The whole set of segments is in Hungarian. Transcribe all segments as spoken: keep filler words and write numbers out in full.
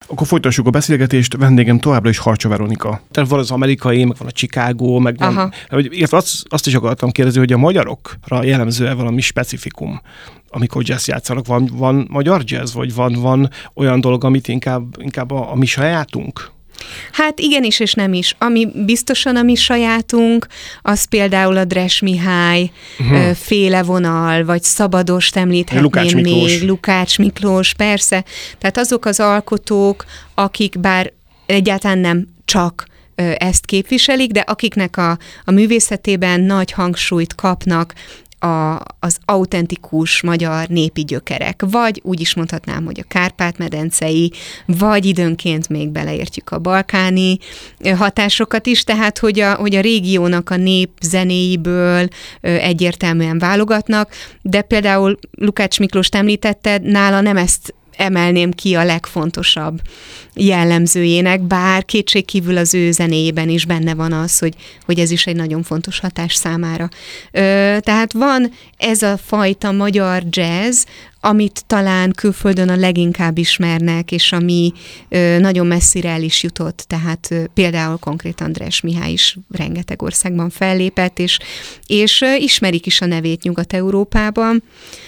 Akkor folytassuk a beszélgetést, vendégem továbbra is Harcsa Veronika. Tehát van az amerikai, meg van a Chicago, meg van... Hogy azt, azt is akartam kérdezni, hogy a magyarokra jellemző valami specifikum, amikor jazz játszanak. Van, van magyar jazz, vagy van, van olyan dolog, amit inkább, inkább a, a mi sajátunk? Hát igenis és nem is. Ami biztosan a mi sajátunk, az például a Dres Mihály uh-huh. féle vonal, vagy Szabadost említhetném Lukács még, Miklós. Lukács Miklós, persze. Tehát azok az alkotók, akik bár egyáltalán nem csak ezt képviselik, de akiknek a, a művészetében nagy hangsúlyt kapnak A, az autentikus magyar népi gyökerek, vagy úgy is mondhatnám, hogy a Kárpát-medencei, vagy időnként még beleértjük a balkáni hatásokat is, tehát hogy a, hogy a régiónak a népzenéiből egyértelműen válogatnak, de például Lukács Miklóst említetted, nála nem ezt emelném ki a legfontosabb jellemzőjének, bár kétségkívül az ő zenéjében is benne van az, hogy, hogy ez is egy nagyon fontos hatás számára. Ö, tehát van ez a fajta magyar jazz, amit talán külföldön a leginkább ismernek, és ami ö, nagyon messzire el is jutott, tehát ö, például konkrétan Dres Mihály is rengeteg országban fellépett, és, és ö, ismerik is a nevét Nyugat-Európában.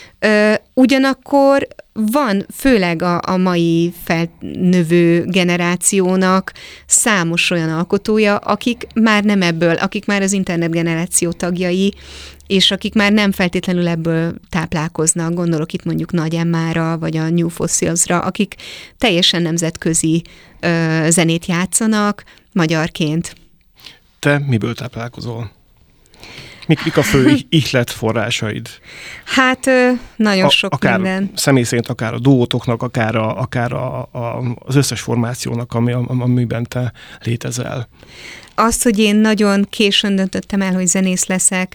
Ö, ugyanakkor van főleg a, a mai felnövő generációnak számos olyan alkotója, akik már nem ebből, akik már az internet generáció tagjai, és akik már nem feltétlenül ebből táplálkoznak, gondolok itt mondjuk Nagy Emmára, vagy a New Fossilsra, akik teljesen nemzetközi ö, zenét játszanak magyarként. Te miből táplálkozol? Mik, mik a fő ihlet forrásaid? Hát nagyon a, sok akár minden. Személy szerint akár a duótoknak, akár, a, akár a, a, az összes formációnak, ami, amiben te létezel. Azt, hogy én nagyon későn döntöttem el, hogy zenész leszek,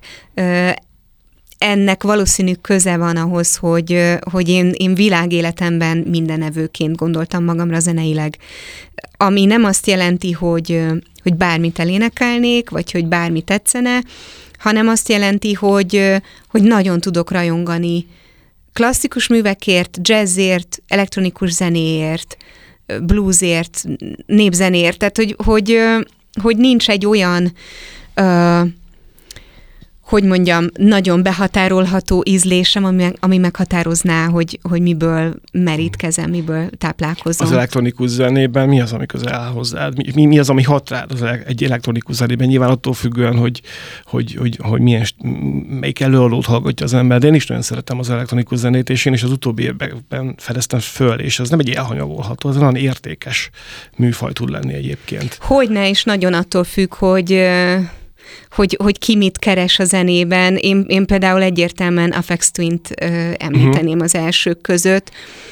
ennek valószínű köze van ahhoz, hogy, hogy én, én világéletemben mindenevőként gondoltam magamra zeneileg. Ami nem azt jelenti, hogy, hogy bármit elénekelnék, vagy hogy bármi tetszene, hanem azt jelenti, hogy, hogy nagyon tudok rajongani klasszikus művekért, jazzért, elektronikus zenéért, bluesért, népzenéért. Tehát, hogy, hogy, hogy nincs egy olyan, uh, hogy mondjam, nagyon behatárolható ízlésem, ami, ami meghatározná, hogy, hogy miből merítkezem, miből táplálkozom. Az elektronikus zenében mi az, ami közel áll hozzád? Mi, mi az, ami hat rád az egy elektronikus zenében? Nyilván attól függően, hogy, hogy, hogy, hogy milyen, melyik előadót hallgatja az ember, de én is nagyon szeretem az elektronikus zenét, és én is az utóbbi években fedeztem föl, és az nem egy elhanyagolható, az nagyon értékes műfaj tud lenni egyébként. Hogyne, és nagyon attól függ, hogy... Hogy, hogy ki mit keres a zenében. Én, én például egyértelműen Aphex Twint ö, említeném uh-huh. az elsők között,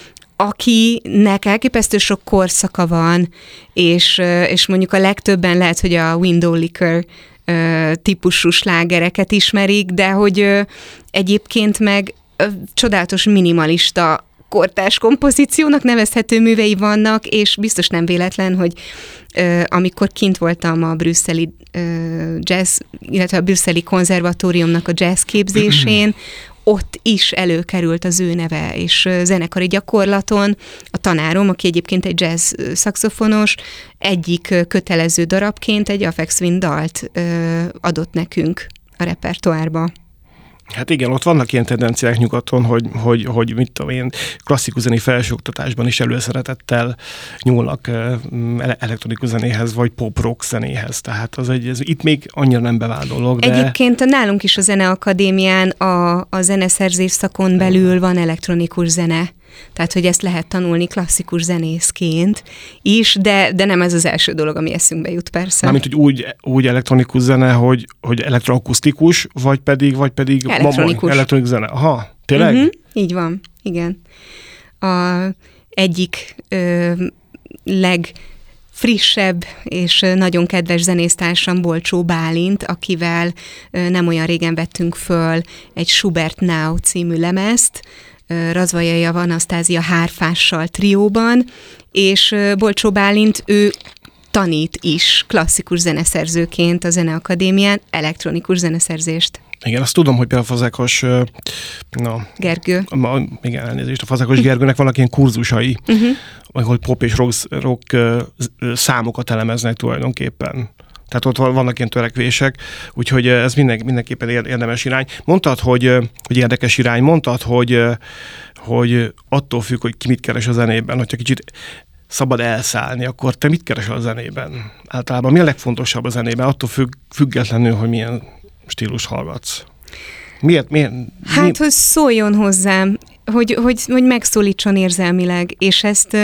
akinek elképesztő sok korszaka van, és, és mondjuk a legtöbben lehet, hogy a Window Liquor ö, típusú slágereket ismerik, de hogy ö, egyébként meg ö, csodálatos minimalista kortárs kompozíciónak nevezhető művei vannak, és biztos nem véletlen, hogy uh, amikor kint voltam a brüsszeli uh, jazz, illetve a brüsszeli konzervatóriumnak a jazz képzésén, ott is előkerült az ő neve, és uh, zenekari gyakorlaton a tanárom, aki egyébként egy jazz szaxofonos, egyik uh, kötelező darabként egy Aphex Twin dalt uh, adott nekünk a repertoárba. Hát igen, ott vannak ilyen tendenciák nyugaton, hogy, hogy, hogy mit tudom én, klasszikus zenei felsőoktatásban is előszeretettel nyúlnak elektronikus zenéhez, vagy pop-rock zenéhez. Tehát az egy, ez itt még annyira nem bevált dolog, de... Egyébként nálunk is a Zeneakadémián a, a zeneszerzés szakon belül van elektronikus zene. Tehát, hogy ezt lehet tanulni klasszikus zenészként is, de, de nem ez az első dolog, ami eszünkbe jut, persze. Mármint, hogy úgy, úgy elektronikus zene, hogy, hogy elektroakusztikus, vagy pedig, vagy pedig elektronikus. Elektronikus zene. Aha, tényleg? Uh-huh, így van, igen. A egyik ö, legfrissebb és nagyon kedves zenésztársam Bolcsó Bálint, akivel ö, nem olyan régen vettünk föl egy Schubert Now című lemezt, Razvajai Anasztázia hárfással trióban, és Bolcsó Bálint, ő tanít is klasszikus zeneszerzőként a Zeneakadémián elektronikus zeneszerzést. Igen, azt tudom, hogy például a Fazekas... Na, Gergő. A, igen, elnézést. A Fazekas Gergőnek vannak ilyen kurzusai, uh-huh. ahol pop és rock, rock számokat elemeznek tulajdonképpen. Tehát ott vannak ilyen törekvések, úgyhogy ez minden, mindenképpen érdemes irány. Mondtad, hogy, hogy érdekes irány, mondtad, hogy, hogy attól függ, hogy ki mit keres a zenében, hogyha kicsit szabad elszállni, akkor te mit keresel a zenében? Általában mi a legfontosabb a zenében, attól függ, függetlenül, hogy milyen stílus hallgatsz? Miért? miért hát, mi... hogy szóljon hozzám, hogy, hogy, hogy megszólítson érzelmileg, és ezt...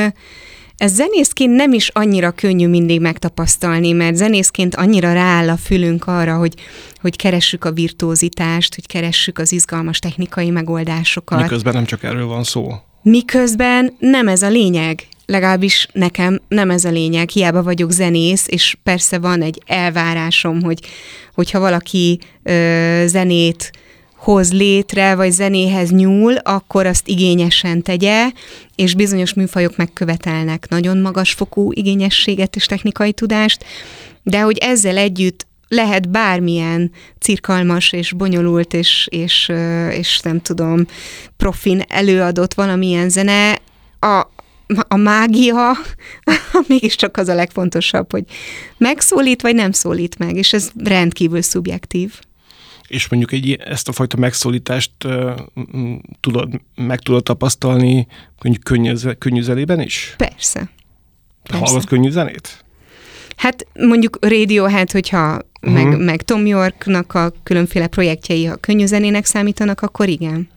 Ez zenészként nem is annyira könnyű mindig megtapasztalni, mert zenészként annyira rááll a fülünk arra, hogy, hogy keressük a virtuózitást, hogy keressük az izgalmas technikai megoldásokat. Miközben nem csak erről van szó. Miközben nem ez a lényeg. Legalábbis nekem nem ez a lényeg. Hiába vagyok zenész, és persze van egy elvárásom, hogy hogyha valaki ö, zenét hoz létre, vagy zenéhez nyúl, akkor azt igényesen tegye, és bizonyos műfajok megkövetelnek nagyon magas fokú igényességet és technikai tudást, de hogy ezzel együtt lehet bármilyen cirkalmas és bonyolult és, és, és nem tudom, profin előadott valamilyen zene, a, a mágia mégiscsak az a legfontosabb, hogy megszólít, vagy nem szólít meg, és ez rendkívül szubjektív. És mondjuk egy, ezt a fajta megszólítást uh, tudod, meg tudod tapasztalni mondjuk könnyű, könnyű zenében is? Persze. Persze. Hallgat könnyű zenét? Hát mondjuk Radiohead, hogyha uh-huh. meg, meg Tom Yorknak a különféle projektjei, ha könnyű zenének számítanak, akkor igen.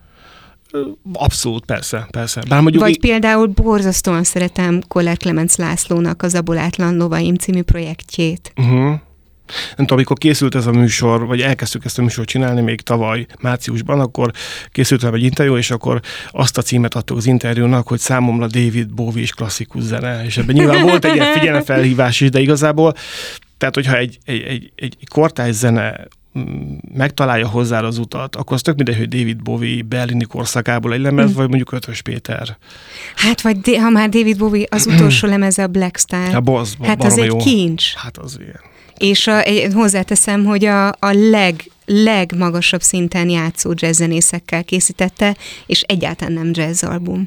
Abszolút, persze, persze. Bár mondjuk Vagy í- például borzasztóan szeretem Koller Klemenc Lászlónak az Abolátlan Lovaim című projektjét. Uh-huh. Nem tudom, amikor készült ez a műsor, vagy elkezdtük ezt a műsort csinálni még tavaly márciusban, akkor készült velem egy interjú, és akkor azt a címet adtuk az interjúnak, hogy számomra David Bowie is klasszikus zene, és ebben nyilván volt egy ilyen figyelemfelhívás is, de igazából, tehát hogyha egy, egy, egy, egy kortárs zene megtalálja hozzá az utat, akkor az tök mindegy, hogy David Bowie berlini korszakából egy lemez, mm. vagy mondjuk Ötvös Péter. Hát, vagy ha már David Bowie az utolsó lemeze a Black Star. Ja, boz, hát az egy kincs. Hát az ilyen. És a, hozzáteszem, hogy a, a leg, legmagasabb szinten játszó jazzzenészekkel készítette, és egyáltalán nem jazzalbum.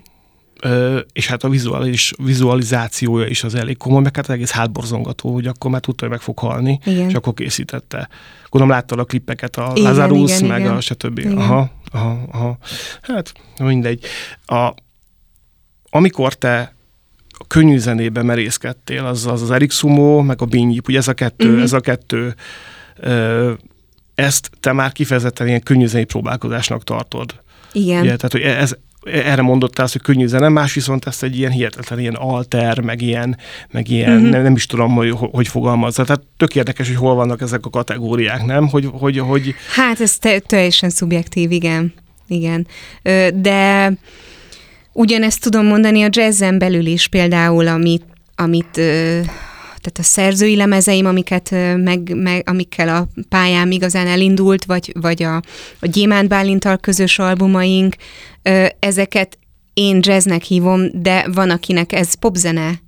Ö, és hát a vizuális, vizualizációja is az elég komoly, meg hát egész hátborzongató, hogy akkor már tudta, hogy meg fog halni, igen. És akkor készítette. Gondolom láttad a klippeket, a igen, Lazarus, igen, meg igen. a stb. Igen. Aha, aha, aha. Hát mindegy. A, amikor te a könnyű zenébe merészkedtél, az az, az Eric Sumo, meg a Binyip, ugye ez a kettő, uh-huh. ez a kettő, ö, ezt te már kifejezetten ilyen könnyű zenei próbálkozásnak tartod. Igen. Ugye, tehát, hogy ez, erre mondottál, hogy könnyű zene, más viszont ezt egy ilyen hihetetlen, ilyen alter, meg ilyen, meg ilyen uh-huh. nem, nem is tudom, hogy hogy fogalmazza. Tehát tök érdekes, hogy hol vannak ezek a kategóriák, nem? Hogy, hogy, hogy... Hát ez te, teljesen szubjektív, igen. Igen. De ugyanezt tudom mondani a jazzen belül is, például, amit, amit tehát a szerzői lemezeim, amiket meg, meg, amikkel a pályám igazán elindult, vagy, vagy a, a Gyémánt Bálinttal közös albumaink, ezeket én jazznek hívom, de van, akinek ez popzene,